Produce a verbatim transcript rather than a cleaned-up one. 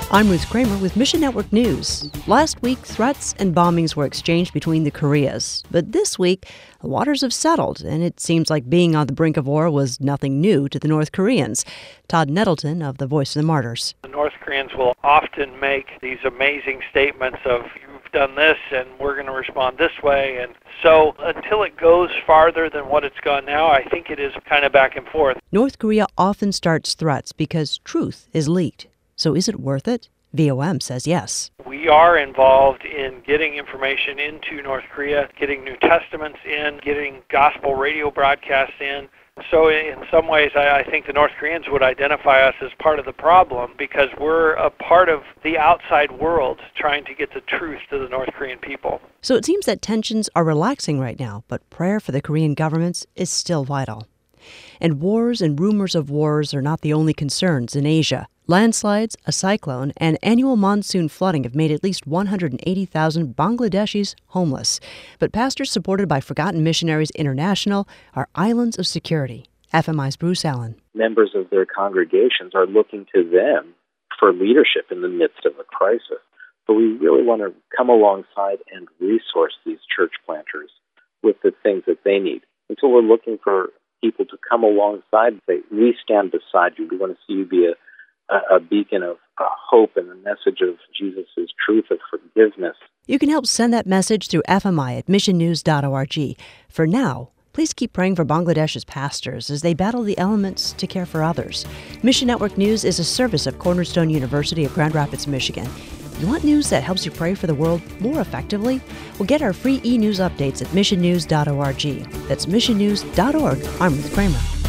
I'm Ruth Kramer with Mission Network News. Last week, threats and bombings were exchanged between the Koreas. But this week, the waters have settled, and it seems like being on the brink of war was nothing new to the North Koreans. Todd Nettleton of the Voice of the Martyrs. The North Koreans will often make these amazing statements of, you've done this, and we're going to respond this way. And so until it goes farther than what it's gone now, I think it is kind of back and forth. North Korea often starts threats because truth is leaked. So is it worth it? V O M says yes. We are involved in getting information into North Korea, getting New Testaments in, getting gospel radio broadcasts in. So in some ways, I think the North Koreans would identify us as part of the problem because we're a part of the outside world trying to get the truth to the North Korean people. So it seems that tensions are relaxing right now, but prayer for the Korean governments is still vital. And wars and rumors of wars are not the only concerns in Asia. Landslides, a cyclone, and annual monsoon flooding have made at least one hundred eighty thousand Bangladeshis homeless. But pastors supported by Forgotten Missionaries International are islands of security. F M I's Bruce Allen. Members of their congregations are looking to them for leadership in the midst of a crisis. But we really want to come alongside and resource these church planters with the things that they need. And so we're looking for people to come alongside and say, we stand beside you. We want to see you be a a beacon of uh, hope and a message of Jesus' truth of forgiveness. You can help send that message through F M I at mission news dot org. For now, please keep praying for Bangladesh's pastors as they battle the elements to care for others. Mission Network News is a service of Cornerstone University of Grand Rapids, Michigan. You want news that helps you pray for the world more effectively? Well, get our free e-news updates at mission news dot org. That's mission news dot org. I'm Ruth Kramer.